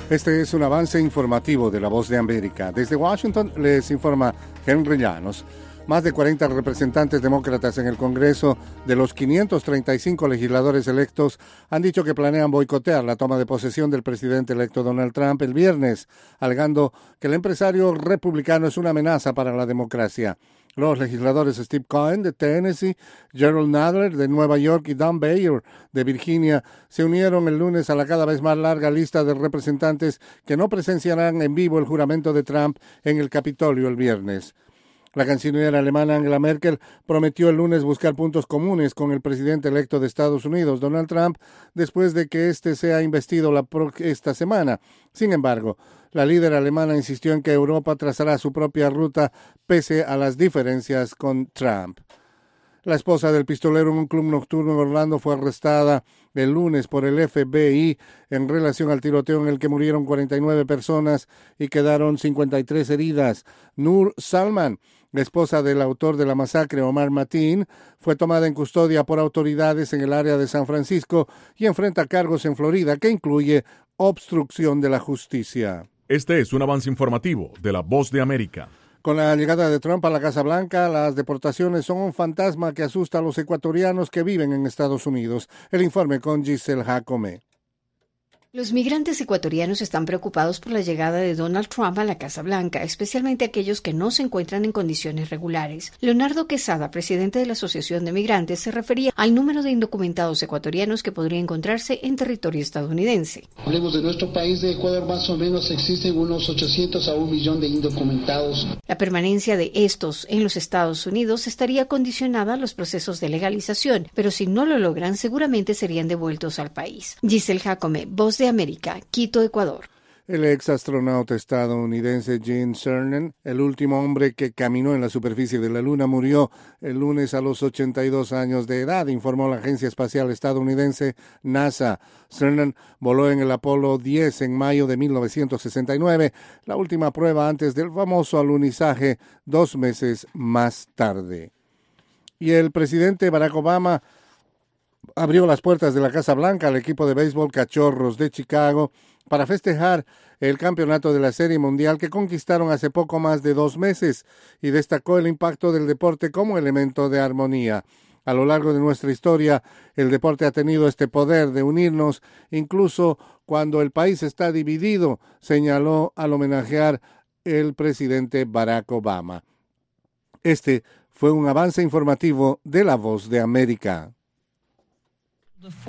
Este es un avance informativo de La Voz de América. Desde Washington les informa Henry Llanos. Más de 40 representantes demócratas en el Congreso de los 535 legisladores electos han dicho que planean boicotear la toma de posesión del presidente electo Donald Trump el viernes, alegando que el empresario republicano es una amenaza para la democracia. Los legisladores Steve Cohen de Tennessee, Gerald Nadler de Nueva York y Don Beyer de Virginia se unieron el lunes a la cada vez más larga lista de representantes que no presenciarán en vivo el juramento de Trump en el Capitolio el viernes. La canciller alemana Angela Merkel prometió el lunes buscar puntos comunes con el presidente electo de Estados Unidos, Donald Trump, después de que éste sea investido esta semana. Sin embargo, la líder alemana insistió en que Europa trazará su propia ruta pese a las diferencias con Trump. La esposa del pistolero en un club nocturno en Orlando fue arrestada el lunes por el FBI en relación al tiroteo en el que murieron 49 personas y quedaron 53 heridas. Nur Salman, la esposa del autor de la masacre, Omar Mateen, fue tomada en custodia por autoridades en el área de San Francisco y enfrenta cargos en Florida que incluye obstrucción de la justicia. Este es un avance informativo de La Voz de América. Con la llegada de Trump a la Casa Blanca, las deportaciones son un fantasma que asusta a los ecuatorianos que viven en Estados Unidos. El informe con Giselle Jacome. Los migrantes ecuatorianos están preocupados por la llegada de Donald Trump a la Casa Blanca, especialmente aquellos que no se encuentran en condiciones regulares. Leonardo Quesada, presidente de la Asociación de Migrantes, se refería al número de indocumentados ecuatorianos que podría encontrarse en territorio estadounidense. Hablemos de nuestro país de Ecuador, más o menos existen unos 800 a 1 millón de indocumentados. La permanencia de estos en los Estados Unidos estaría condicionada a los procesos de legalización, pero si no lo logran, seguramente serían devueltos al país. Giselle Jacome, Voz de América, Quito, Ecuador. El ex astronauta estadounidense Gene Cernan, el último hombre que caminó en la superficie de la Luna, murió el lunes a los 82 años de edad, informó la agencia espacial estadounidense NASA. Cernan voló en el Apolo 10 en mayo de 1969, la última prueba antes del famoso alunizaje 2 meses más tarde. Y el presidente Barack Obama abrió las puertas de la Casa Blanca al equipo de béisbol Cachorros de Chicago para festejar el campeonato de la Serie Mundial que conquistaron hace poco más de 2 meses y destacó el impacto del deporte como elemento de armonía. A lo largo de nuestra historia, el deporte ha tenido este poder de unirnos, incluso cuando el país está dividido, señaló al homenajear el presidente Barack Obama. Este fue un avance informativo de La Voz de América.